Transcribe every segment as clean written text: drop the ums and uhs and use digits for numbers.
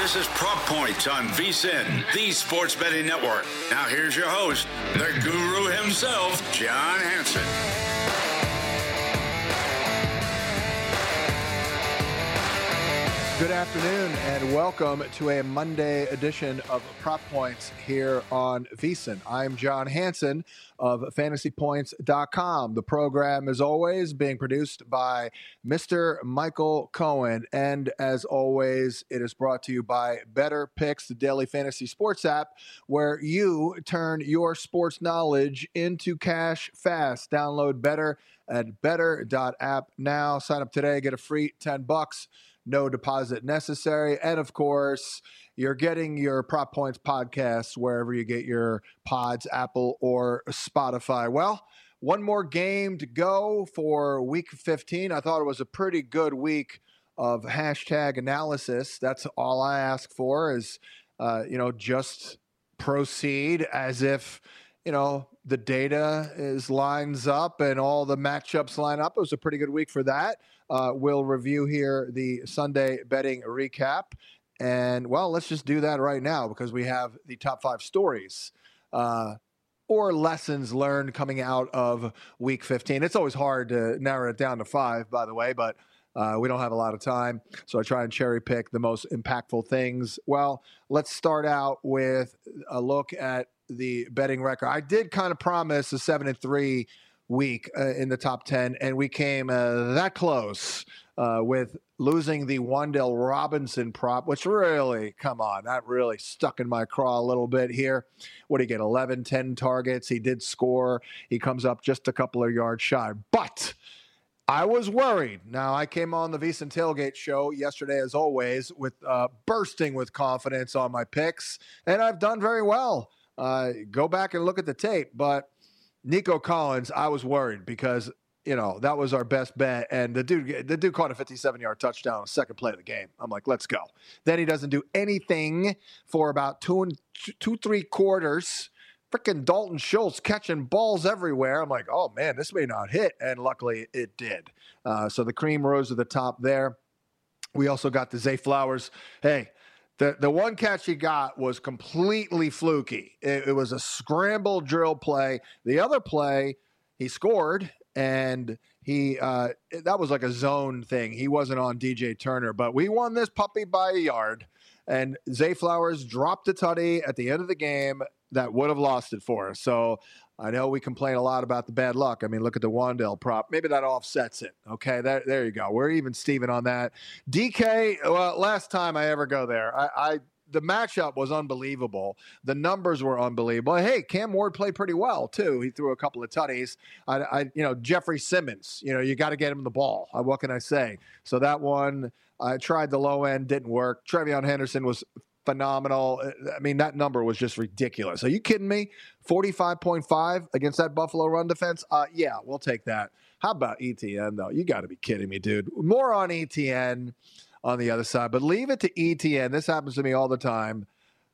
This is Prop Points on VSiN, the Sports Betting Network. Now here's your host, the guru himself, John Hansen. Good afternoon and welcome to a Monday edition of Prop Points here on VSiN. I'm John Hansen of FantasyPoints.com. The program, as always, being produced by Mr. Michael Cohen. And as always, it is brought to you by Better Picks, the daily fantasy sports app, where you turn your sports knowledge into cash fast. Download Better at better.app now. Sign up today, get a free $10. No deposit necessary. And of course, you're getting your Prop Points podcasts wherever you get your pods, Apple or Spotify. Well, one more game to go for week 15. I thought it was a pretty good week of hashtag analysis. That's all I ask for is, just proceed as if, the data lines up and all the matchups line up. It was a pretty good week for that. We'll review here the Sunday betting recap. And, well, let's just do that right now because we have the top 5 stories or lessons learned coming out of week 15. It's always hard to narrow it down to 5, by the way, but we don't have a lot of time. So I try and cherry pick the most impactful things. Well, let's start out with a look at the betting record. I did kind of promise a 7-3 week in the top 10, and we came that close with losing the Wan'Dale Robinson prop, which really, come on, that really stuck in my craw a little bit here. What did he get? 11, 10 targets. He did score. He comes up just a couple of yards shy. But I was worried. Now, I came on the VSiN Tailgate show yesterday, as always, with bursting with confidence on my picks, and I've done very well. Go back and look at the tape. But Nico Collins, I was worried because, that was our best bet. And the dude caught a 57-yard touchdown on the second play of the game. I'm like, let's go. Then he doesn't do anything for about two, 3 quarters. Freaking Dalton Schultz catching balls everywhere. I'm like, oh, man, this may not hit. And luckily it did. So the cream rose to the top there. We also got the Zay Flowers. Hey, the one catch he got was completely fluky. It was a scramble drill play. The other play, he scored, and that was like a zone thing. He wasn't on DJ Turner, but we won this puppy by a yard. And Zay Flowers dropped a tutty at the end of the game that would have lost it for us. So I know we complain a lot about the bad luck. I mean, look at the Wan'Dale prop. Maybe that offsets it. Okay, there you go. We're even Steven on that. DK, well, last time I ever go there, the matchup was unbelievable. The numbers were unbelievable. Hey, Cam Ward played pretty well, too. He threw a couple of tutties. Jeffrey Simmons, you got to get him the ball. What can I say? So that one, I tried the low end, didn't work. Trevion Henderson was phenomenal. I mean, that number was just ridiculous. Are you kidding me? 45.5 against that Buffalo run defense? Yeah, we'll take that. How about ETN, though? You got to be kidding me, dude. More on ETN on the other side, but leave it to ETN. This happens to me all the time.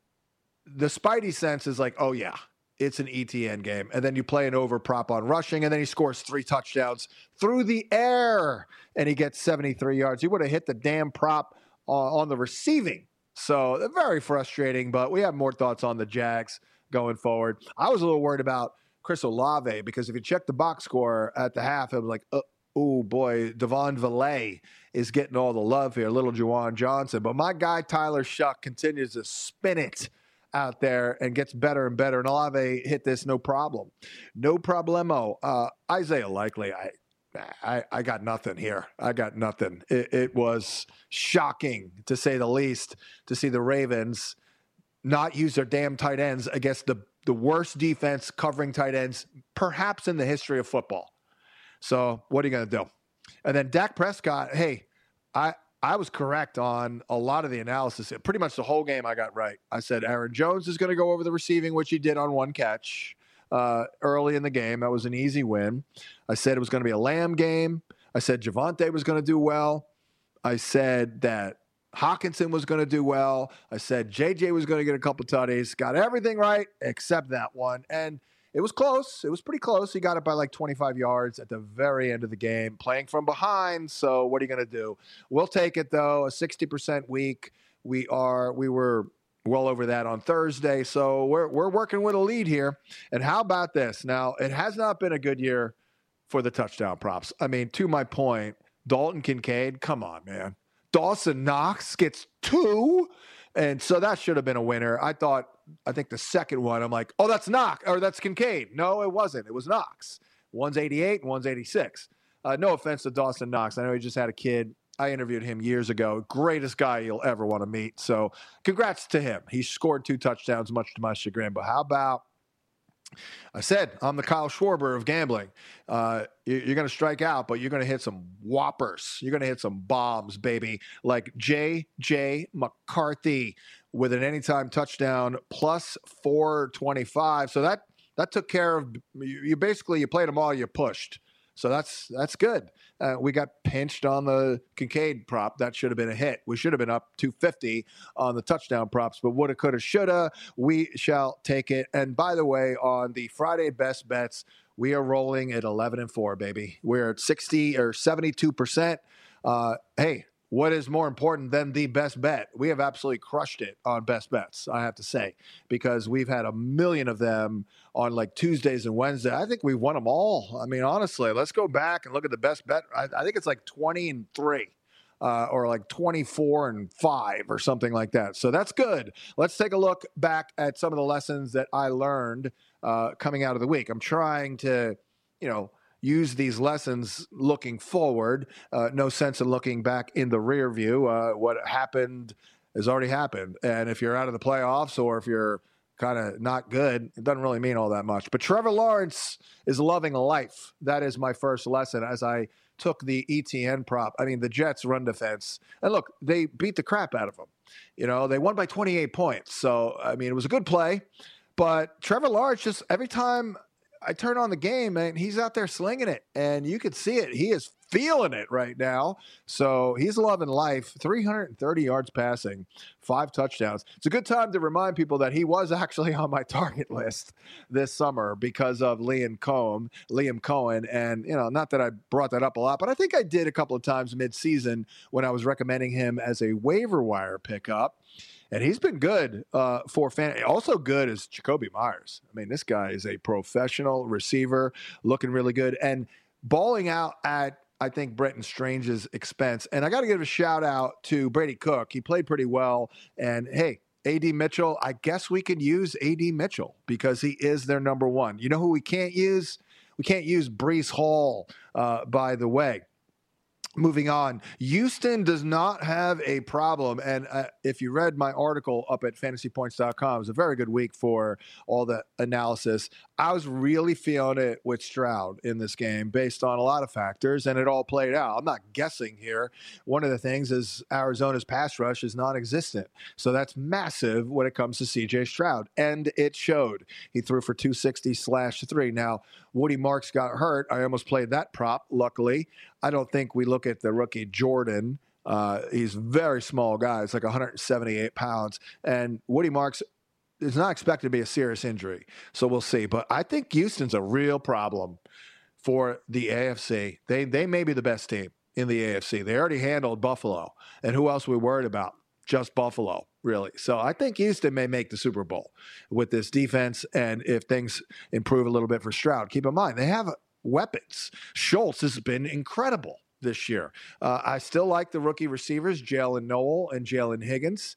The spidey sense is like, oh, yeah, it's an ETN game. And then you play an over prop on rushing, and then he scores 3 touchdowns through the air, and he gets 73 yards. He would have hit the damn prop on the receiving. So very frustrating, but we have more thoughts on the Jags going forward. I was a little worried about Chris Olave because if you check the box score at the half, it was like, oh boy, Devon Villay is getting all the love here, little Juwan Johnson. But my guy Tyler Shuck continues to spin it out there and gets better and better. And Olave hit this no problem. No problemo. Isaiah Likely, I got nothing here. I got nothing. It was shocking, to say the least, to see the Ravens not use their damn tight ends against the worst defense covering tight ends perhaps in the history of football. So what are you going to do? And then Dak Prescott, hey, I was correct on a lot of the analysis. Pretty much the whole game I got right. I said Aaron Jones is going to go over the receiving, which he did on one catch early in the game. That was an easy win. I said it was going to be a Lamb game. I said Javonte was going to do well. I said that Hawkinson was going to do well. I said JJ was going to get a couple tutties. Got everything right except that one. And it was close. It was pretty close. He got it by like 25 yards at the very end of the game, playing from behind. So what are you going to do? We'll take it, though. A 60% week We were well over that on Thursday, so we're working with a lead here. And how about this? Now, it has not been a good year for the touchdown props. I mean, to my point, Dalton Kincaid, come on, man. Dawson Knox gets 2, and so that should have been a winner. I think the second one, I'm like, oh, that's Knox, or that's Kincaid. No, it wasn't. It was Knox. One's 88, one's 86. No offense to Dawson Knox. I know he just had a kid. I interviewed him years ago. Greatest guy you'll ever want to meet. So congrats to him. He scored 2 touchdowns, much to my chagrin. But how about, I said, I'm the Kyle Schwarber of gambling. You're going to strike out, but you're going to hit some whoppers. You're going to hit some bombs, baby. Like J.J. McCarthy with an anytime touchdown plus 425. So that took care of you. Basically, you played them all, you pushed. So that's good. We got pinched on the Kincaid prop. That should have been a hit. We should have been up 250 on the touchdown props, but woulda, coulda, shoulda. We shall take it. And by the way, on the Friday best bets, we are rolling at 11-4, baby. We're at 60 or 72%. Hey, what is more important than the best bet? We have absolutely crushed it on best bets, I have to say, because we've had a million of them on like Tuesdays and Wednesdays. I think we've won them all. I mean, honestly, let's go back and look at the best bet. I think it's like 20-3 or like 24-5 or something like that. So that's good. Let's take a look back at some of the lessons that I learned coming out of the week. I'm trying to, use these lessons looking forward. No sense in looking back in the rear view. What happened has already happened. And if you're out of the playoffs or if you're kind of not good, it doesn't really mean all that much. But Trevor Lawrence is loving life. That is my first lesson as I took the ETN prop. I mean, the Jets run defense. And look, they beat the crap out of them. They won by 28 points. So, I mean, it was a good play. But Trevor Lawrence, just every time I turn on the game, and he's out there slinging it, and you can see it. He is feeling it right now. So he's loving life. 330 yards passing, 5 touchdowns. It's a good time to remind people that he was actually on my target list this summer because of Liam Cohen. And, not that I brought that up a lot, but I think I did a couple of times mid-season when I was recommending him as a waiver wire pickup. And he's been good for fantasy. Also good is Jacoby Myers. I mean, this guy is a professional receiver, looking really good and balling out at, I think, Brenton Strange's expense. And I got to give a shout out to Brady Cook. He played pretty well. And hey, A.D. Mitchell, I guess we could use A.D. Mitchell because he is their number one. You know who we can't use? We can't use Breece Hall, by the way. Moving on, Houston does not have a problem. And if you read my article up at fantasypoints.com, it was a very good week for all the analysis. I was really feeling it with Stroud in this game based on a lot of factors, and it all played out. I'm not guessing here. One of the things is Arizona's pass rush is non-existent. So that's massive when it comes to C.J. Stroud, and it showed. He threw for 260/3. Now, Woody Marks got hurt. I almost played that prop, luckily. I don't think we look at the rookie Jordan. He's a very small guy. It's like 178 pounds. And Woody Marks is not expected to be a serious injury. So we'll see. But I think Houston's a real problem for the AFC. They may be the best team in the AFC. They already handled Buffalo. And who else are we worried about? Just Buffalo, really. So I think Houston may make the Super Bowl with this defense. And if things improve a little bit for Stroud, keep in mind, they have weapons. Schultz has been incredible this year. I still like the rookie receivers, Jalen Noel and Jaden Higgins.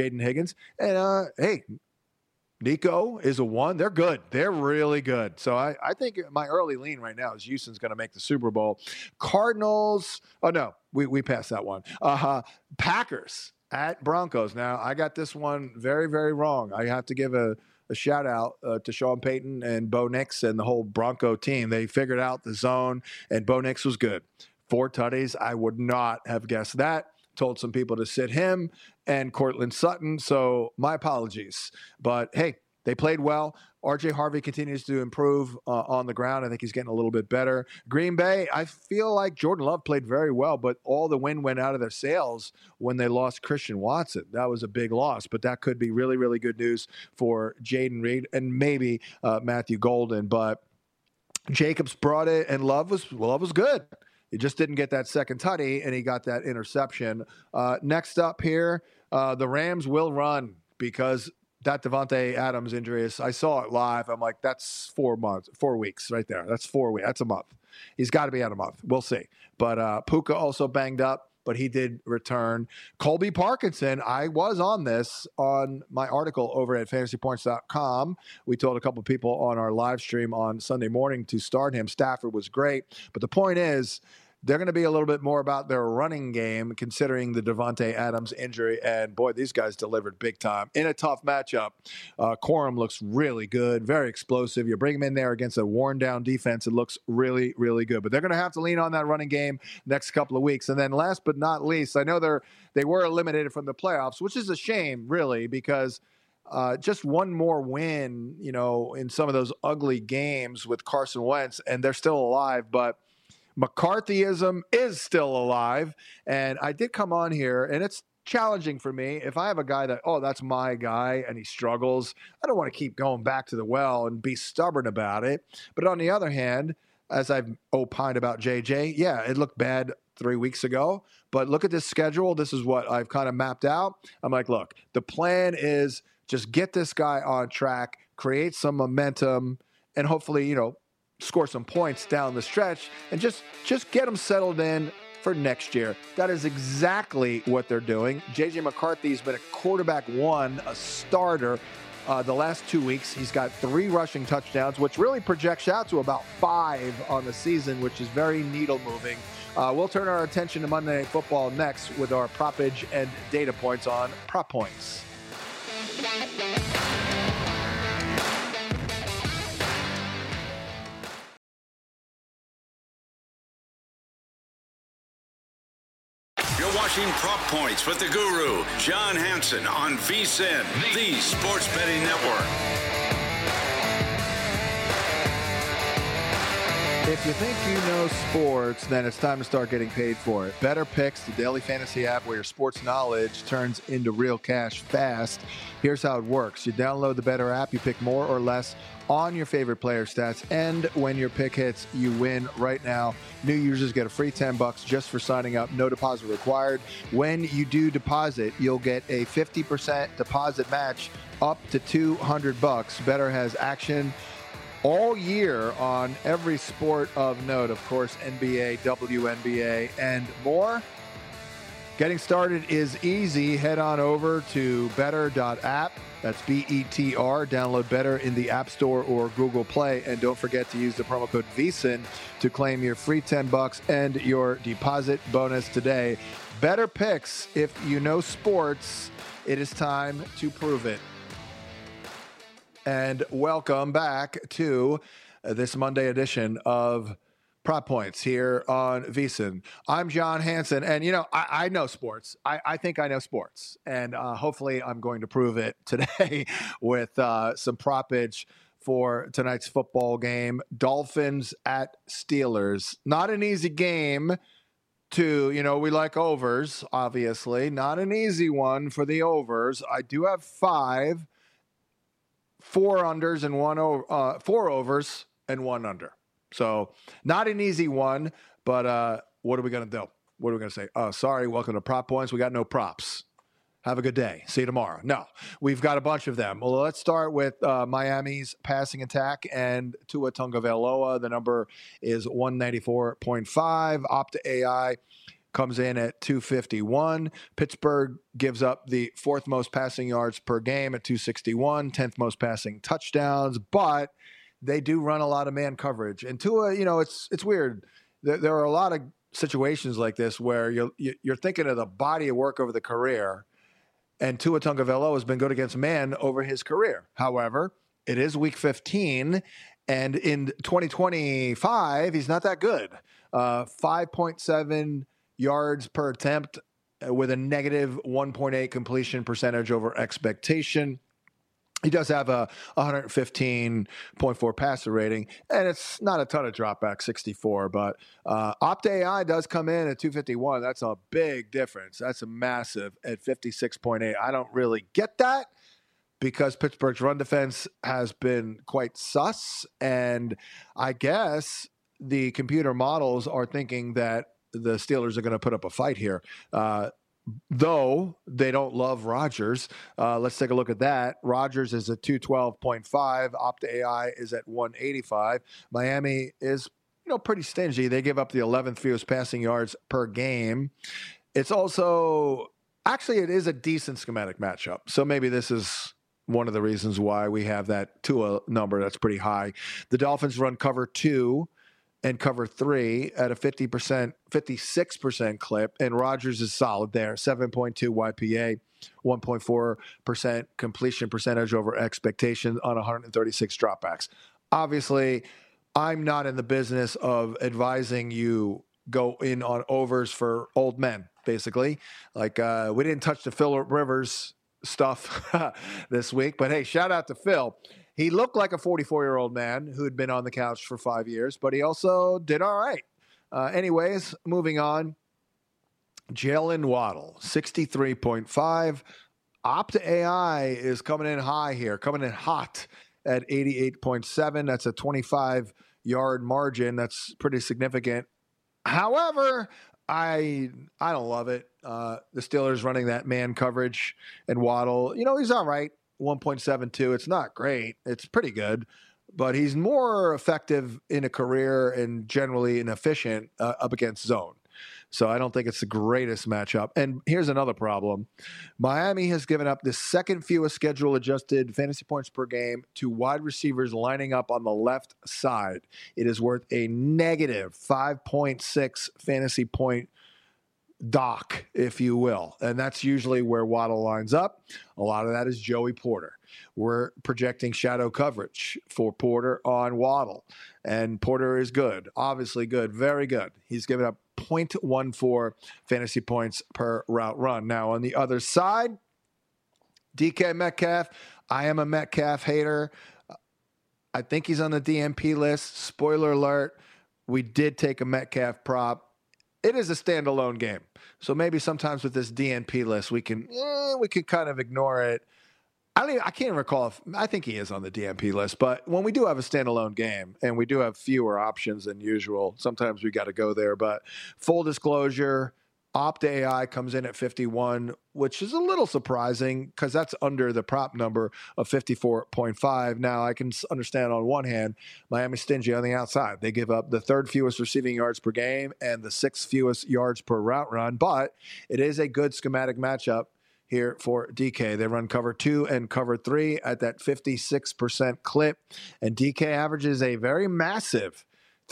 And, hey, Nico is a one. They're good. They're really good. So I think my early lean right now is Houston's going to make the Super Bowl. Cardinals. Oh, no, we passed that one. Packers at Broncos. Now, I got this one very, very wrong. I have to give a shout out to Sean Payton and Bo Nix and the whole Bronco team. They figured out the zone, and Bo Nix was good. 4 tutties. I would not have guessed that. Told some people to sit him and Cortland Sutton. So my apologies. But hey, they played well. RJ Harvey continues to improve on the ground. I think he's getting a little bit better. Green Bay, I feel like Jordan Love played very well, but all the wind went out of their sails when they lost Christian Watson. That was a big loss, but that could be really, really good news for Jaden Reed and maybe Matthew Golden. But Jacobs brought it, and Love was good. He just didn't get that second tutty, and he got that interception. Next up here, The Rams will run because that Devontae Adams injury I saw it live. I'm like, that's 4 weeks right there. That's 4 weeks. That's a month. He's got to be out a month. We'll see. But Puka also banged up, but he did return. Colby Parkinson, I was on this on my article over at fantasypoints.com. We told a couple of people on our live stream on Sunday morning to start him. Stafford was great. But the point is, they're going to be a little bit more about their running game, considering the Devontae Adams injury. And, boy, these guys delivered big time in a tough matchup. Corum looks really good, very explosive. You bring him in there against a worn-down defense, it looks really, really good. But they're going to have to lean on that running game next couple of weeks. And then last but not least, I know they were eliminated from the playoffs, which is a shame, really, because just one more win, in some of those ugly games with Carson Wentz, and they're still alive. But McCarthyism is still alive. And I did come on here, and it's challenging for me. If I have a guy that's my guy, and he struggles, I don't want to keep going back to the well and be stubborn about it. But on the other hand, as I've opined about JJ, yeah, it looked bad 3 weeks ago. But look at this schedule. This is what I've kind of mapped out. I'm like, look, the plan is just get this guy on track, create some momentum, and hopefully, score some points down the stretch, and just get them settled in for next year. That is exactly what they're doing. J.J. McCarthy's been a quarterback one, a starter. The last 2 weeks, he's got 3 rushing touchdowns, which really projects out to about 5 on the season, which is very needle-moving. We'll turn our attention to Monday Night Football next with our propage and data points on Prop Points. Watching Prop Points with the Guru, John Hansen on VSiN, the Sports Betting Network. If you think you know sports, then it's time to start getting paid for it. Better Picks, the daily fantasy app where your sports knowledge turns into real cash fast. Here's how it works. You download the Better app, you pick more or less on your favorite player stats, and when your pick hits, you win. Right now, new users get a free $10 just for signing up. No deposit required. When you do deposit, you'll get a 50% deposit match up to $200. Better has action all year on every sport of note, of course, NBA, WNBA, and more. Getting started is easy. Head on over to better.app. That's BETR. Download Better in the App Store or Google Play. And don't forget to use the promo code VSiN to claim your free $10 and your deposit bonus today. Better Picks. If you know sports, it is time to prove it. And welcome back to this Monday edition of Prop Points here on VSiN. I'm John Hansen, and I know sports. I think I know sports, and hopefully I'm going to prove it today with some propage for tonight's football game. Dolphins at Steelers. Not an easy game to, we like overs, obviously. Not an easy one for the overs. I do have 4 unders and 4 overs and 1 under. So not an easy one, but what are we going to do? What are we going to say? Oh, sorry, welcome to Prop Points. We got no props. Have a good day. See you tomorrow. No, we've got a bunch of them. Well, let's start with Miami's passing attack and Tua Tagovailoa. The number is 194.5. Opta AI comes in at 251. Pittsburgh gives up the 4th most passing yards per game at 261, 10th most passing touchdowns, but they do run a lot of man coverage. And Tua, it's weird. There are a lot of situations like this where you're thinking of the body of work over the career, and Tua Tagovailoa has been good against man over his career. However, it is week 15, and in 2025, he's not that good. 5.7 yards per attempt with a negative 1.8 completion percentage over expectation. He does have a 115.4 passer rating, and it's not a ton of dropback, 64. But Opta AI does come in at 251. That's a big difference. That's a massive at 56.8. I don't really get that because Pittsburgh's run defense has been quite sus, and I guess the computer models are thinking that the Steelers are going to put up a fight here. though they don't love Rodgers. Let's take a look at that. Rodgers is at 212.5. Opta AI is at 185. Miami is pretty stingy. They give up the 11th fewest passing yards per game. It's also actually it is a decent schematic matchup. So maybe this is one of the reasons why we have that Tua number that's pretty high. The Dolphins run cover 2 and cover 3 at a 56% clip, and Rodgers is solid there, 7.2 YPA, 1.4% completion percentage over expectation on 136 dropbacks. Obviously, I'm not in the business of advising you go in on overs for old men, basically. Like, we didn't touch the Phillip Rivers stuff this week, but hey, shout out to Phil. He looked like a 44-year-old man who had been on the couch for 5 years, but he also did all right. Anyways, moving on. Jalen Waddle, 63.5. Opta AI is coming in high here, coming in hot at 88.7. That's a 25-yard margin. That's pretty significant. However, I don't love it. The Steelers running that man coverage, and Waddle, he's all right. 1.72. It's not great. It's pretty good, but he's more effective in a career and generally inefficient up against zone. So I don't think it's the greatest matchup. And here's another problem. Miami has given up the second fewest schedule adjusted fantasy points per game to wide receivers lining up on the left side. It is worth a negative 5.6 fantasy point dock, if you will. And that's usually where Waddle lines up. A lot of that is Joey Porter. We're projecting shadow coverage for Porter on Waddle. And Porter is good, obviously good, very good. He's given up 0.14 fantasy points per route run. Now, on the other side, DK Metcalf. I am a Metcalf hater. I think he's on the DMP list. Spoiler alert, we did take a Metcalf prop. It is a standalone game. So maybe sometimes with this DNP list, we can kind of ignore it. I can't recall if I think he is on the DNP list, but when we do have a standalone game and we do have fewer options than usual, sometimes we got to go there. But full disclosure, Opta AI comes in at 51, which is a little surprising because that's under the prop number of 54.5. Now, I can understand on one hand, Miami's stingy on the outside. They give up the third fewest receiving yards per game and the sixth fewest yards per route run, but it is a good schematic matchup here for DK. They run cover 2 and cover 3 at that 56% clip, and DK averages a very massive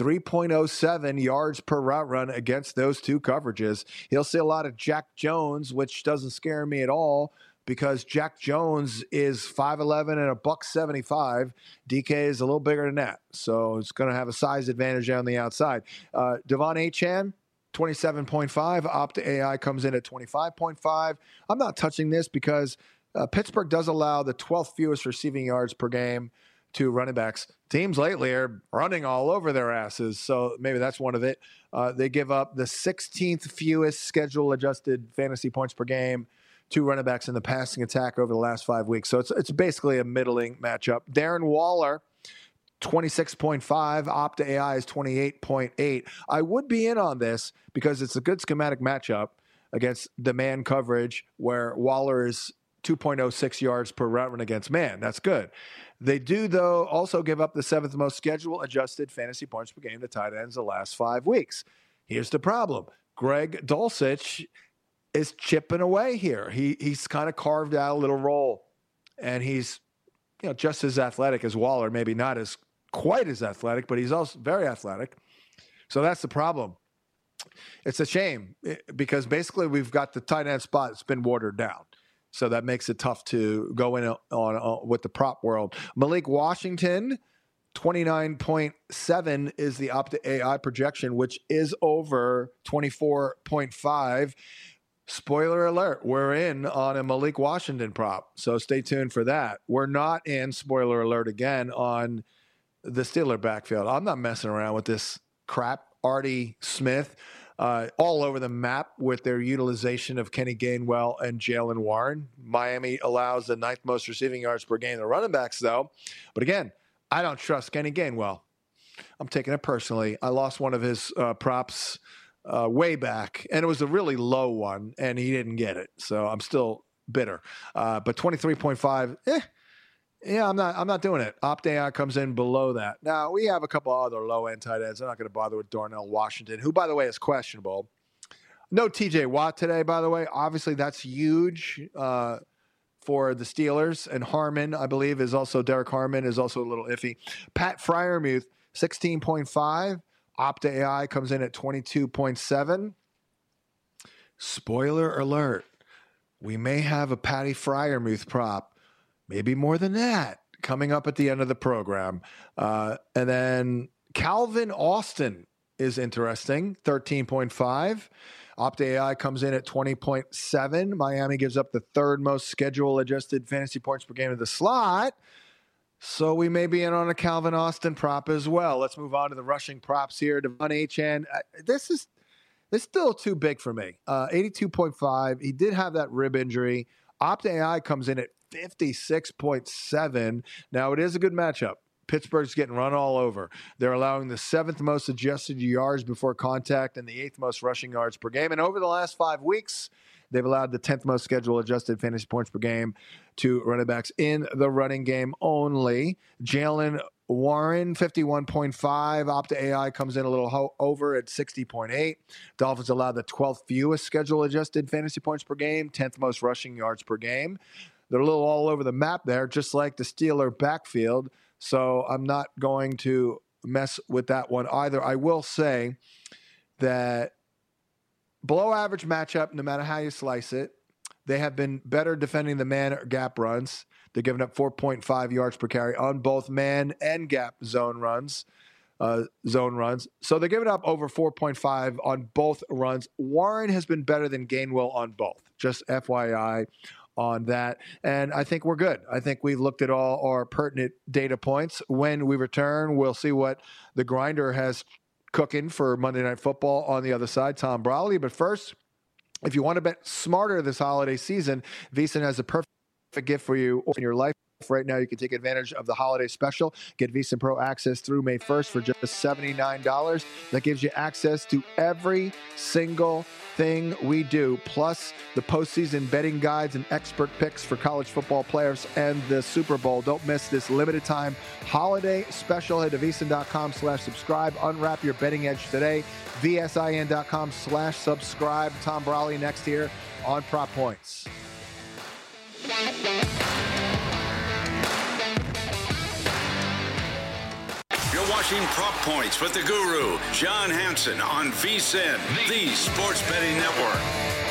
3.07 yards per route run against those two coverages. He'll see a lot of Jack Jones, which doesn't scare me at all because Jack Jones is 5'11 and a $175. DK is a little bigger than that, so it's going to have a size advantage on the outside. Devon Achane, 27.5. Opta AI comes in at 25.5. I'm not touching this because Pittsburgh does allow the 12th fewest receiving yards per game to running backs. Teams lately are running all over their asses, so maybe that's one of it. They give up the 16th fewest schedule-adjusted fantasy points per game to running backs in the passing attack over the last 5 weeks. So it's basically a middling matchup. Darren Waller, 26.5. Opta AI is 28.8. I would be in on this because it's a good schematic matchup against the man coverage where Waller is 2.06 yards per route run against man. That's good. They do, though, also give up the 7th most schedule-adjusted fantasy points per game to tight ends the last 5 weeks. Here's the problem. Greg Dulcich is chipping away here. He's kind of carved out a little role, and he's just as athletic as Waller, maybe not as quite as athletic, but he's also very athletic. So that's the problem. It's a shame because basically we've got the tight end spot that's been watered down. So that makes it tough to go in on with the prop world. Malik Washington, 29.7 is the Opta AI projection, which is over 24.5. Spoiler alert, we're in on a Malik Washington prop. So stay tuned for that. We're not in, spoiler alert again, on the Steeler backfield. I'm not messing around with this crap. Artie Smith, all over the map with their utilization of Kenny Gainwell and Jalen Warren. Miami allows the 9th most receiving yards per game to running backs, though. But again, I don't trust Kenny Gainwell. I'm taking it personally. I lost one of his props way back, and it was a really low one, and he didn't get it. So I'm still bitter. But 23.5, yeah, I'm not doing it. Opt-AI comes in below that. Now, we have a couple other low-end tight ends. I'm not going to bother with Darnell Washington, who, by the way, is questionable. No TJ Watt today, by the way. Obviously, that's huge for the Steelers. And Harmon, I believe, is also Derek Harmon is also a little iffy. Pat Freiermuth, 16.5. Opt-AI comes in at 22.7. Spoiler alert. We may have a Patty Freiermuth prop. Maybe more than that coming up at the end of the program. And then Calvin Austin is interesting, 13.5. Opt-AI comes in at 20.7. Miami gives up the third most schedule-adjusted fantasy points per game of the slot. So we may be in on a Calvin Austin prop as well. Let's move on to the rushing props here. Devon Achane, this is still too big for me. 82.5. He did have that rib injury. Opt-AI comes in at 56.7. Now, it is a good matchup. Pittsburgh's getting run all over. They're allowing the 7th most adjusted yards before contact and the 8th most rushing yards per game. And over the last 5 weeks, they've allowed the 10th most schedule-adjusted fantasy points per game to running backs in the running game only. Jalen Warren, 51.5. Opt-AI comes in a little over at 60.8. Dolphins allowed the 12th fewest schedule-adjusted fantasy points per game, 10th most rushing yards per game. They're a little all over the map there, just like the Steeler backfield. So I'm not going to mess with that one either. I will say that below average matchup, no matter how you slice it, they have been better defending the man or gap runs. They're giving up 4.5 yards per carry on both man and gap zone runs. So they're giving up over 4.5 on both runs. Warren has been better than Gainwell on both. Just FYI on that. And I think we're good. I think we've looked at all our pertinent data points. When we return, we'll see what the grinder has cooking for Monday Night Football on the other side, Tom Brawley. But first, if you want to bet smarter this holiday season, VSiN has a perfect gift for you in your life. Right now, you can take advantage of the holiday special. Get VSiN Pro access through May 1st for just $79. That gives you access to every single thing we do, plus the postseason betting guides and expert picks for college football players and the Super Bowl. Don't miss this limited time holiday special. Head to VSiN.com/subscribe. Unwrap your betting edge today. VSIN.com/subscribe. Tom Brawley next here on Prop Points. You're watching Prop Points with the Guru, John Hansen, on VSiN, the Sports Betting Network.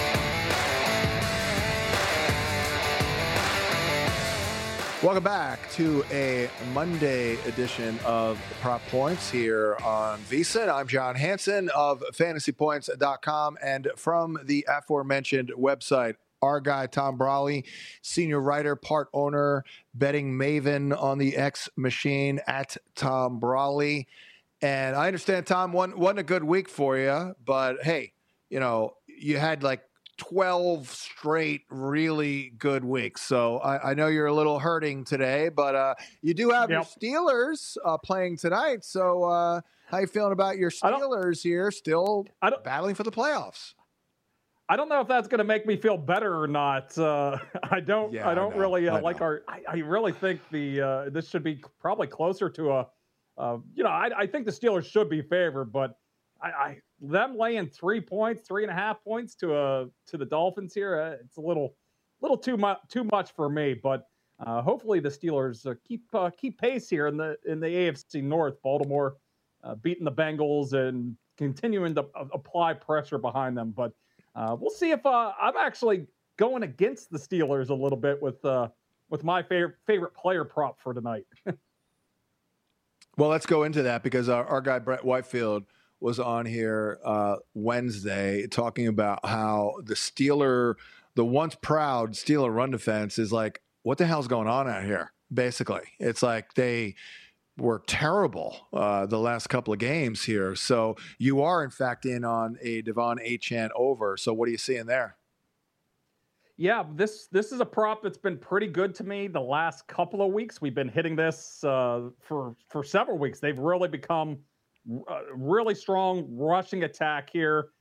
Welcome back to a Monday edition of Prop Points here on VSiN. I'm John Hansen of FantasyPoints.com, and from the aforementioned website, our guy, Tom Brawley, senior writer, part owner, betting maven on the X machine at Tom Brawley. And I understand, Tom, wasn't a good week for you, but hey, you had like 12 straight really good weeks. So I know you're a little hurting today, but you do have your Steelers playing tonight. So how you feeling about your Steelers here, still battling for the playoffs? I don't know if that's going to make me feel better or not. I don't really like our. I really think this should be probably closer to a. I think the Steelers should be favored, but them laying 3 points, 3.5 points to the Dolphins here, it's a little too much for me. But hopefully the Steelers keep pace here in the AFC North. Baltimore beating the Bengals and continuing to apply pressure behind them, but. We'll see if I'm actually going against the Steelers a little bit with my favorite player prop for tonight. Well, let's go into that because our guy Brett Whitefield was on here Wednesday talking about how the once proud Steeler run defense is like, what the hell's going on out here? Basically, it's like they were terrible the last couple of games here. So you are, in fact, in on a Devon Achane over. So what are you seeing there? Yeah, this is a prop that's been pretty good to me the last couple of weeks. We've been hitting this for several weeks. They've really become really strong rushing attack here.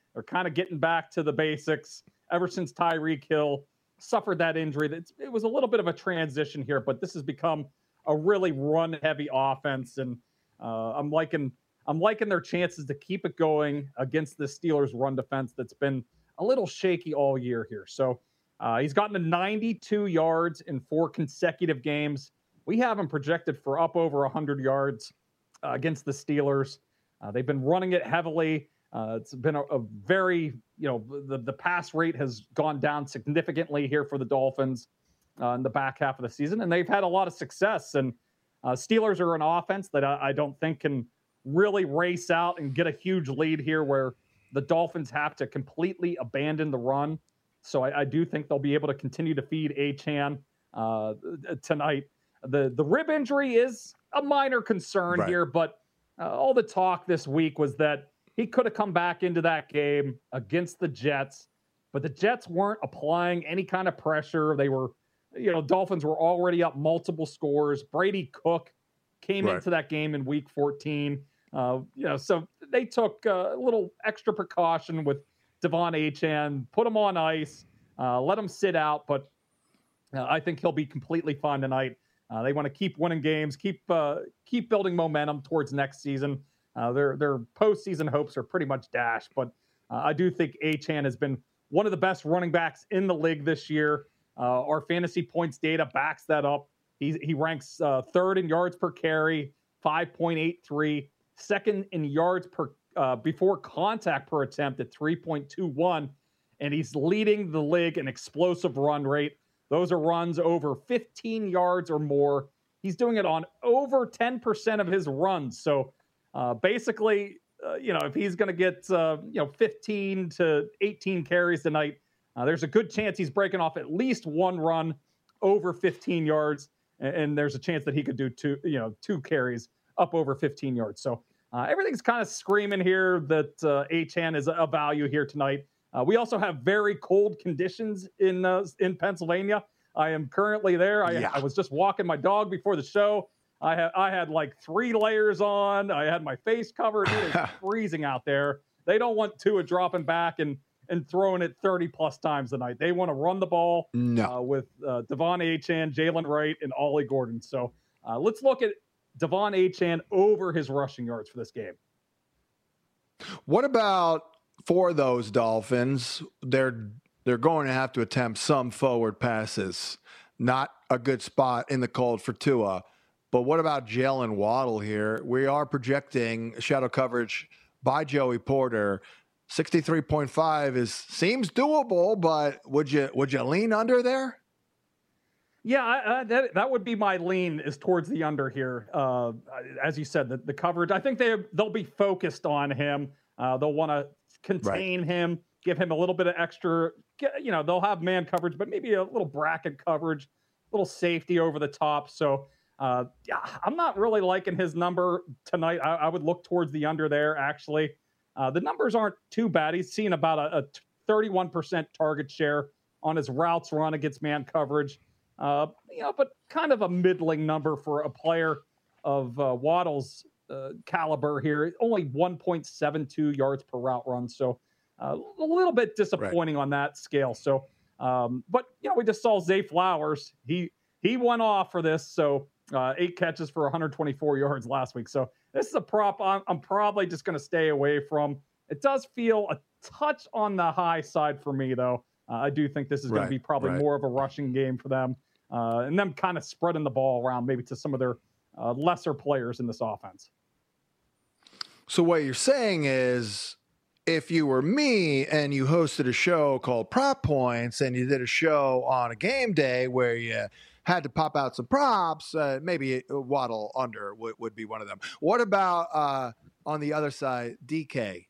They're kind of getting back to the basics ever since Tyreek Hill suffered that injury. It was a little bit of a transition here, but this has become a really run-heavy offense, and I'm liking their chances to keep it going against the Steelers' run defense that's been a little shaky all year here. So he's gotten to 92 yards in 4 consecutive games. We have him projected for up over 100 yards against the Steelers. They've been running it heavily. It's been a very, the pass rate has gone down significantly here for the Dolphins in the back half of the season, and they've had a lot of success. And Steelers are an offense that I don't think can really race out and get a huge lead here where the Dolphins have to completely abandon the run. So I do think they'll be able to continue to feed Achane tonight. The rib injury is a minor concern here, but all the talk this week was that he could have come back into that game against the Jets, but the Jets weren't applying any kind of pressure. They were, Dolphins were already up multiple scores. Brady Cook came into that game in week 14. So they took a little extra precaution with Devon Achane, put him on ice, let him sit out, but I think he'll be completely fine tonight. They want to keep winning games, keep building momentum towards next season. Their postseason hopes are pretty much dashed, but I do think Achane has been one of the best running backs in the league this year. Our fantasy points data backs that up. He ranks third in yards per carry, 5.83, second in yards per before contact per attempt at 3.21, and he's leading the league in explosive run rate. Those are runs over 15 yards or more. He's doing it on over 10% of his runs. So basically, if he's going to get 15 to 18 carries tonight, there's a good chance he's breaking off at least one run over 15 yards, and there's a chance that he could do two carries up over 15 yards. So everything's kind of screaming here that Achane is a value here tonight. We also have very cold conditions in Pennsylvania. I am currently there. I was just walking my dog before the show. I had like 3 layers on. I had my face covered. It is freezing out there. They don't want Tua dropping back and throwing it 30-plus times tonight. They want to run the ball with Devon Achane, Jalen Wright, and Ollie Gordon. So let's look at Devon Achane over his rushing yards for this game. What about for those Dolphins? They're going to have to attempt some forward passes. Not a good spot in the cold for Tua. But what about Jalen Waddle here? We are projecting shadow coverage by Joey Porter. 63.5 seems doable, but would you lean under there? Yeah, that would be my lean, is towards the under here. As you said, the coverage. I think they'll be focused on him. They'll want to contain him, give him a little bit of extra. They'll have man coverage, but maybe a little bracket coverage, a little safety over the top. So. I'm not really liking his number tonight. I would look towards the under there, actually. The numbers aren't too bad. He's seen about a 31% target share on his routes run against man coverage. But kind of a middling number for a player of Waddle's caliber here. Only 1.72 yards per route run. So a little bit disappointing on that scale. So, but we just saw Zay Flowers. He went off for this. So, 8 catches for 124 yards last week. So this is a prop I'm probably just going to stay away from. It does feel a touch on the high side for me, though. I do think this is going to be probably more of a rushing game for them, and them kind of spreading the ball around maybe to some of their lesser players in this offense. So what you're saying is, if you were me and you hosted a show called Prop Points and you did a show on a game day where you had to pop out some props, maybe Waddle under would be one of them. What about on the other side, DK?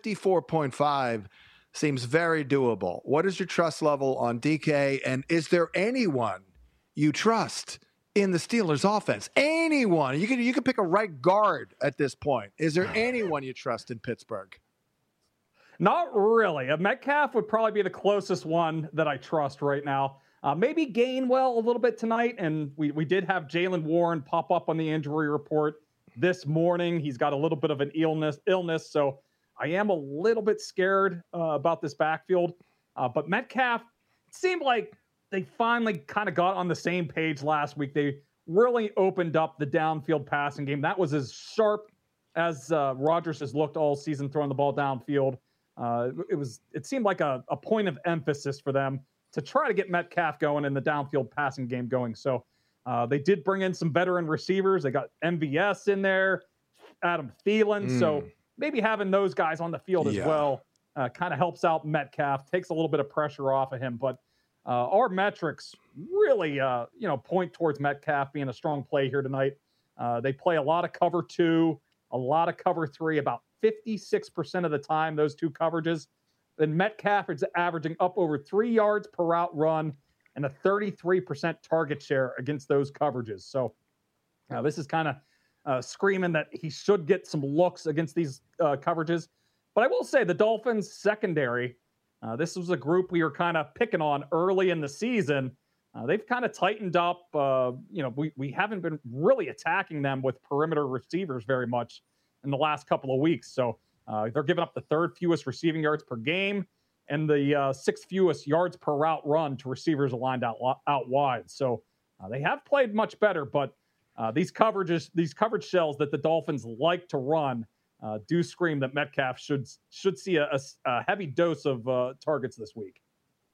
54.5 seems very doable. What is your trust level on DK? And is there anyone you trust in the Steelers offense? Anyone? You could pick a right guard at this point. Is there anyone you trust in Pittsburgh? Not really. Metcalf would probably be the closest one that I trust right now. Maybe Gainwell a little bit tonight, and we did have Jaylen Warren pop up on the injury report this morning. He's got a little bit of an illness, so I am a little bit scared about this backfield. But Metcalf, it seemed like they finally kind of got on the same page last week. They really opened up the downfield passing game. That was as sharp as Rodgers has looked all season throwing the ball downfield. It seemed like a point of emphasis for them to try to get Metcalf going and the downfield passing game going. So they did bring in some veteran receivers. They got MVS in there, Adam Thielen. So maybe having those guys on the field as well kind of helps out Metcalf, takes a little bit of pressure off of him. But our metrics really, point towards Metcalf being a strong play here tonight. They play a lot of cover 2, a lot of cover 3, about 56% of the time, those two coverages. Then Metcalf is averaging up over 3 yards per route run and a 33% target share against those coverages. So this is kind of screaming that he should get some looks against these coverages. But I will say the Dolphins secondary, this was a group we were kind of picking on early in the season. They've kind of tightened up. We haven't been really attacking them with perimeter receivers very much in the last couple of weeks. So they're giving up the 3rd fewest receiving yards per game and the 6th fewest yards per route run to receivers aligned out wide. So they have played much better, but these coverage shells that the Dolphins like to run do scream that Metcalf should see a heavy dose of targets this week.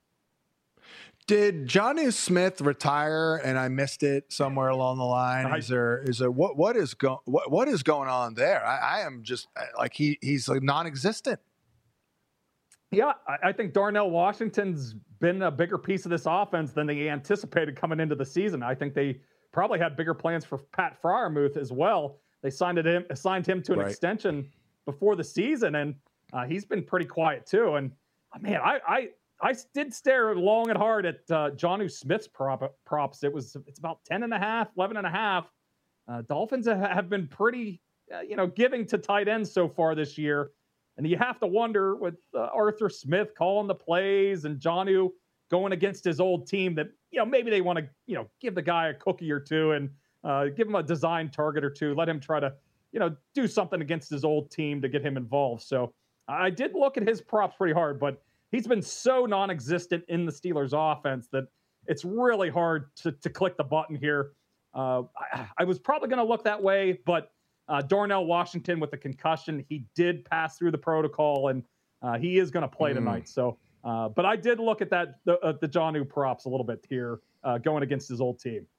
Did Jonnu Smith retire and I missed it somewhere along the line? Is there what is going on there? I am just like he's like non-existent. Yeah, I think Darnell Washington's been a bigger piece of this offense than they anticipated coming into the season. I think they probably had bigger plans for Pat Freiermuth as well. They signed him to an extension before the season, and he's been pretty quiet too. And man, I did stare long and hard at Jonnu Smith's props. It's about 10.5, 11.5. Dolphins have been pretty, giving to tight ends so far this year. And you have to wonder with Arthur Smith calling the plays and Jonnu going against his old team that, maybe they want to, give the guy a cookie or two and give him a design target or two, let him try to, do something against his old team to get him involved. So I did look at his props pretty hard, but he's been so non-existent in the Steelers offense that it's really hard to click the button here. I was probably going to look that way, but Darnell Washington with the concussion, he did pass through the protocol, and he is going to play tonight. So, but I did look at the Jonnu props a little bit here going against his old team.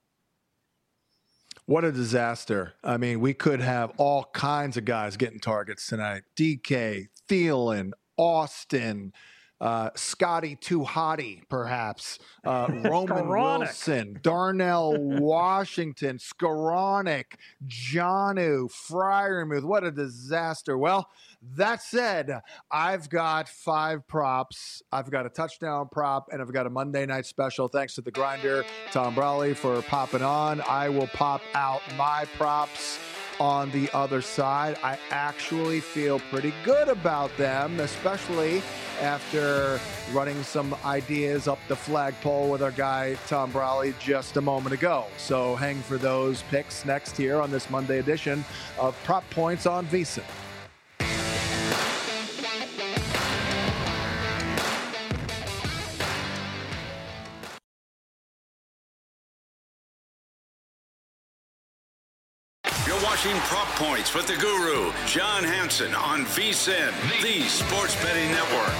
What a disaster. I mean, we could have all kinds of guys getting targets tonight. DK, Thielen, Austin, Scotty Too Hottie, perhaps, Roman Wilson, Darnell Washington, Skoranek, Jonnu, Freiermuth. What a disaster. Well, that said, I've got 5 props. I've got a touchdown prop, and I've got a Monday night special. Thanks to the grinder, Tom Brawley, for popping on. I will pop out my props on the other side. I actually feel pretty good about them, especially after running some ideas up the flagpole with our guy Tom Brawley just a moment ago. So hang for those picks next here on this Monday edition of Prop Points on VSiN. Watching Prop Points with the Guru, John Hansen on VSiN, the Sports Betting Network.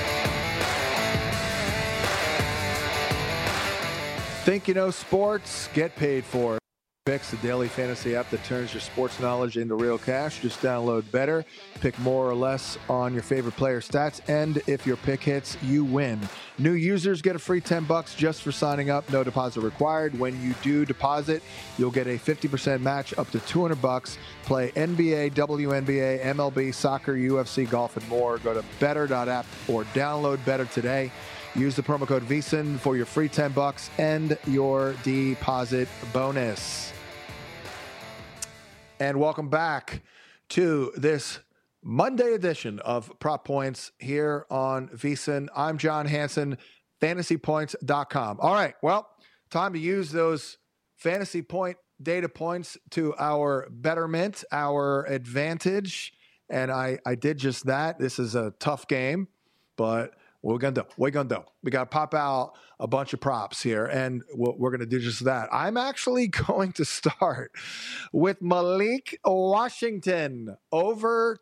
Think you know sports? Get paid for it. Picks, the daily fantasy app that turns your sports knowledge into real cash. Just download Better, pick more or less on your favorite player stats, and if your pick hits, you win. New users get a free $10 just for signing up. No deposit required. When you do deposit, you'll get a 50% match up to $200. Play NBA, WNBA, MLB, soccer, UFC, golf, and more. Go to better.app or download Better today. Use the promo code VSiN for your free $10 and your deposit bonus. And welcome back to this Monday edition of Prop Points here on VSiN. I'm John Hansen, fantasypoints.com. All right, well, time to use those fantasy point data points to our betterment, our advantage. and I did just that. This is a tough game, but what we're going to do. We got to pop out a bunch of props here, and we're going to do just that. I'm actually going to start with Malik Washington over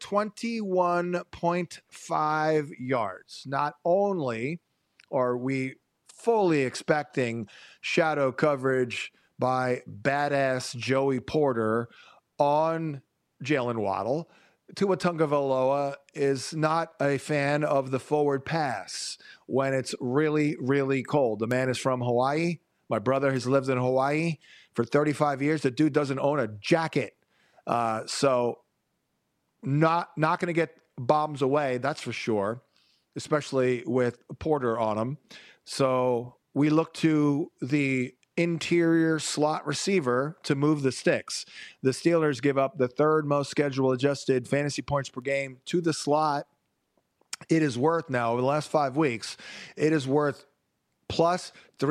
21.5 yards. Not only are we fully expecting shadow coverage by badass Joey Porter on Jalen Waddle, Tua Tagovailoa is not a fan of the forward pass when it's really, really cold. The man is from Hawaii. My brother has lived in Hawaii for 35 years. The dude doesn't own a jacket. So not going to get bombs away, that's for sure, especially with Porter on him. So we look to the interior slot receiver to move the sticks. The Steelers give up the third most schedule adjusted fantasy points per game to the slot. It is worth now, over the last 5 weeks, it is worth plus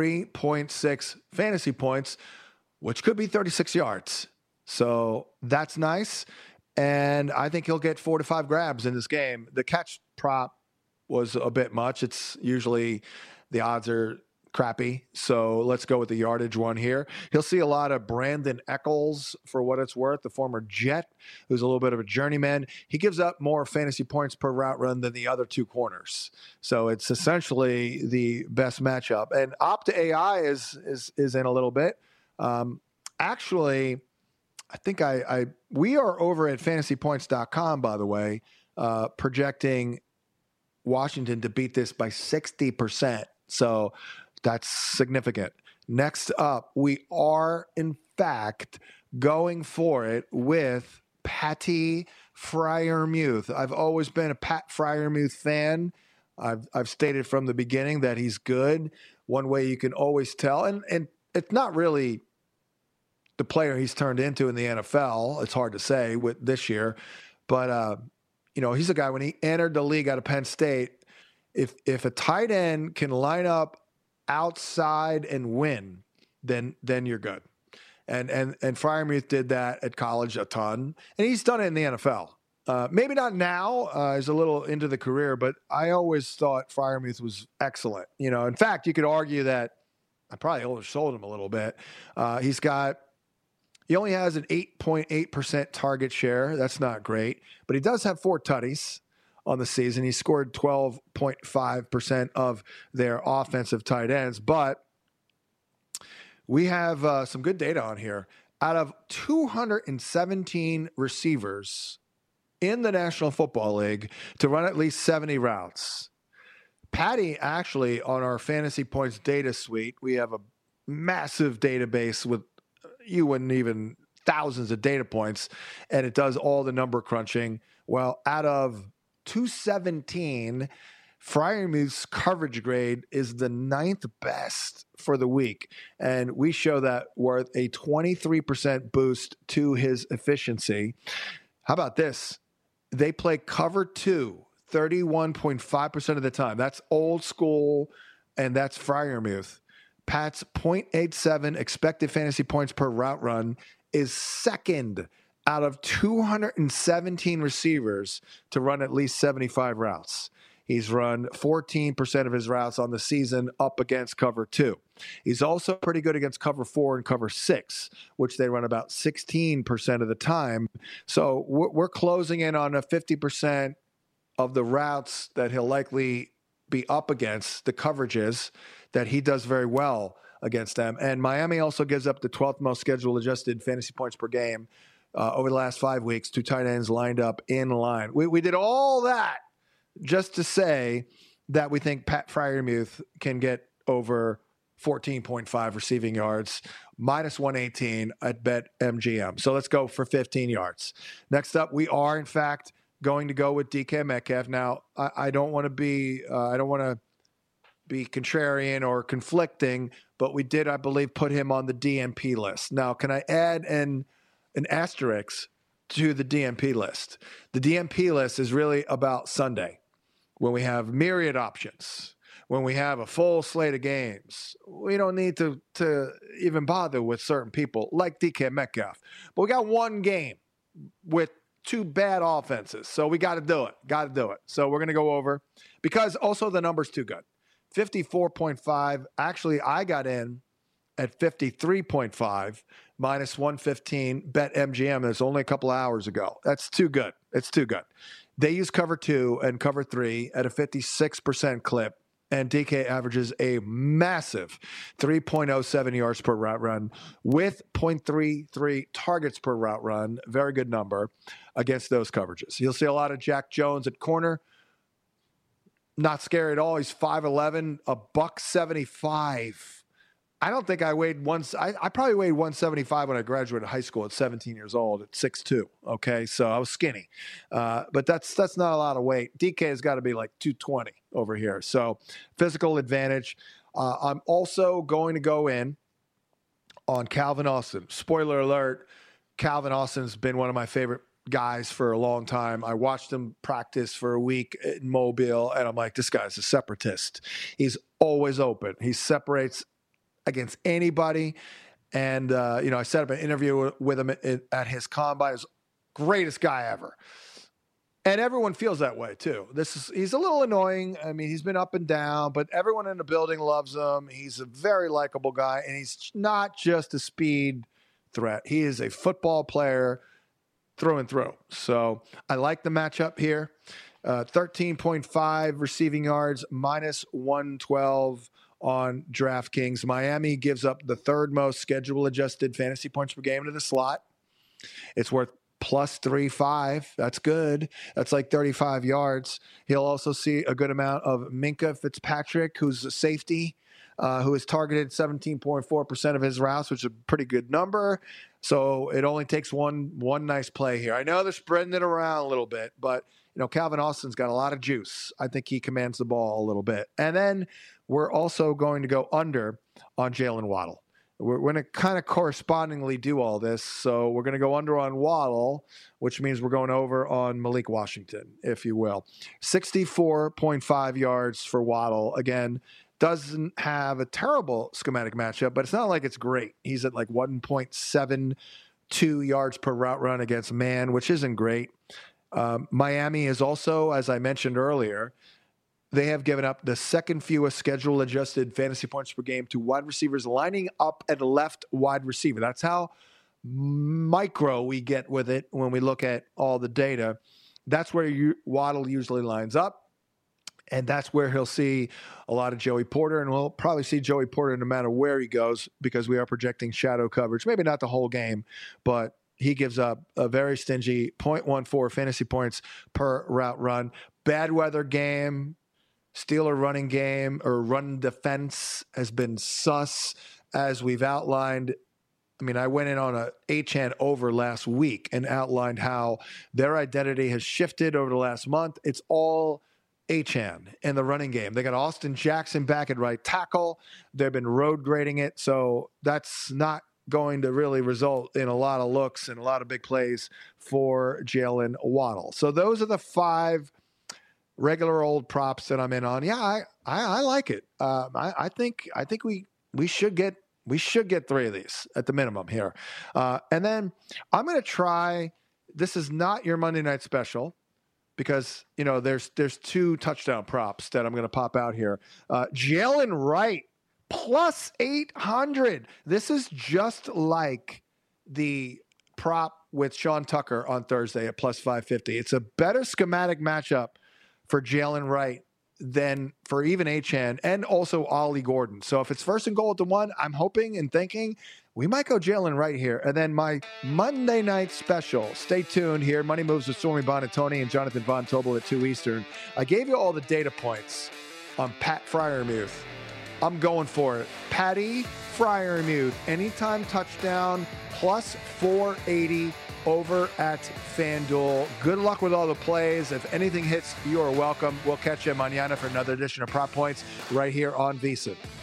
3.6 fantasy points, which could be 36 yards. So that's nice. And I think he'll get 4 to 5 grabs in this game. The catch prop was a bit much. It's usually the odds are crappy. So let's go with the yardage one here. He'll see a lot of Brandon Eccles, for what it's worth, the former Jet, who's a little bit of a journeyman. He gives up more fantasy points per route run than the other two corners. So it's essentially the best matchup. And Opta AI is in a little bit. Actually, I think we are over at fantasypoints.com, by the way, projecting Washington to beat this by 60%. So that's significant. Next up, we are, in fact, going for it with Patty Freiermuth. I've always been a Pat Freiermuth fan. I've stated from the beginning that he's good. One way you can always tell, and it's not really the player he's turned into in the NFL. It's hard to say with this year. But, he's a guy, when he entered the league out of Penn State, if a tight end can line up outside and win, then you're good. And Freiermuth did that at college a ton, and he's done it in the NFL. Maybe not now. He's a little into the career, but I always thought Freiermuth was excellent. In fact, you could argue that I probably oversold him a little bit. He only has an 8.8% target share. That's not great, but he does have 4 tutties on the season. He scored 12.5% of their offensive tight ends, but we have some good data on here. Out of 217 receivers in the National Football League to run at least 70 routes, Patty, actually, on our Fantasy Points data suite, we have a massive database with, you wouldn't even, thousands of data points, and it does all the number crunching. Well, out of 217, Freiermuth's coverage grade is the 9th best for the week. And we show that worth a 23% boost to his efficiency. How about this? They play cover 2 31.5% of the time. That's old school, and that's Freiermuth. Pat's 0.87 expected fantasy points per route run is second out of 217 receivers to run at least 75 routes. He's run 14% of his routes on the season up against cover 2. He's also pretty good against cover 4 and cover 6, which they run about 16% of the time. So we're closing in on a 50% of the routes that he'll likely be up against, the coverages that he does very well against them. And Miami also gives up the 12th most schedule adjusted fantasy points per game over the last 5 weeks. 2 tight ends lined up in line. We did all that just to say that we think Pat Freiermuth can get over 14.5 receiving yards, minus 118 at BetMGM. So let's go for 15 yards. Next up, we are, in fact, going to go with DK Metcalf. Now, I don't want to be contrarian or conflicting, but we did, I believe, put him on the DNP list. Now, can I add an asterisk to the DNP list? The DNP list is really about Sunday, when we have myriad options, when we have a full slate of games. We don't need to even bother with certain people like DK Metcalf. But we got one game with two bad offenses. So we got to do it. So we're going to go over because also the number's too good. 54.5. Actually, I got in at 53.5 minus 115 bet MGM. That's only a couple of hours ago. That's too good. It's too good. They use cover 2 and cover 3 at a 56% clip. And DK averages a massive 3.07 yards per route run with 0.33 targets per route run. Very good number against those coverages. You'll see a lot of Jack Jones at corner. Not scary at all. He's 5'11", $175. I don't think I weighed I probably weighed 175 when I graduated high school at 17 years old at 6'2". Okay, so I was skinny, but that's not a lot of weight. DK has got to be like 220 over here. So physical advantage. I'm also going to go in on Calvin Austin. Spoiler alert: Calvin Austin's been one of my favorite guys for a long time. I watched him practice for a week in Mobile, and I'm like, this guy's a separatist. He's always open. He separates against anybody. And, I set up an interview with him at his combine. He's greatest guy ever. And everyone feels that way too. He's a little annoying. I mean, he's been up and down, but everyone in the building loves him. He's a very likable guy, and he's not just a speed threat. He is a football player through and through. So I like the matchup here. 13.5 receiving yards, minus 112 on DraftKings. Miami gives up the third most schedule-adjusted fantasy points per game into the slot. It's worth plus 3.5. That's good. That's like 35 yards. He'll also see a good amount of Minkah Fitzpatrick, who's a safety, who has targeted 17.4% of his routes, which is a pretty good number. So it only takes one nice play here. I know they're spreading it around a little bit, but Calvin Austin's got a lot of juice. I think he commands the ball a little bit. And then we're also going to go under on Jalen Waddle. We're going to kind of correspondingly do all this. So we're going to go under on Waddle, which means we're going over on Malik Washington, if you will. 64.5 yards for Waddle. Again, doesn't have a terrible schematic matchup, but it's not like it's great. He's at like 1.72 yards per route run against man, which isn't great. Miami is also, as I mentioned earlier, they have given up the second fewest schedule-adjusted fantasy points per game to wide receivers lining up at left wide receiver. That's how micro we get with it when we look at all the data. That's where Waddle usually lines up, and that's where he'll see a lot of Joey Porter, and we'll probably see Joey Porter no matter where he goes because we are projecting shadow coverage. Maybe not the whole game, but he gives up a very stingy 0.14 fantasy points per route run. Bad weather game, Steeler running game or run defense has been sus, as we've outlined. I mean, I went in on a Achane over last week and outlined how their identity has shifted over the last month. It's all Achane in the running game. They got Austin Jackson back at right tackle. They've been road grading it, so that's not going to really result in a lot of looks and a lot of big plays for Jalen Waddle. So those are the 5 regular old props that I'm in on. Yeah, I like it. I think we should get 3 of these at the minimum here. And then I'm going to try. This is not your Monday night special because there's 2 touchdown props that I'm going to pop out here. Jalen Wright plus 800. This is just like the prop with Sean Tucker on Thursday at plus 550. It's a better schematic matchup for Jalen Wright than for even Achane and also Ollie Gordon. So if it's first and goal at the 1, I'm hoping and thinking we might go Jalen Wright here. And then my Monday night special, stay tuned here. Money Moves with Stormy Bonatoni and Jonathan Von Tobel at 2 Eastern. I gave you all the data points on Pat Freiermuth. I'm going for it. Patty Freiermuth, anytime touchdown, plus 480 over at FanDuel. Good luck with all the plays. If anything hits, you are welcome. We'll catch you mañana for another edition of Prop Points right here on VSiN.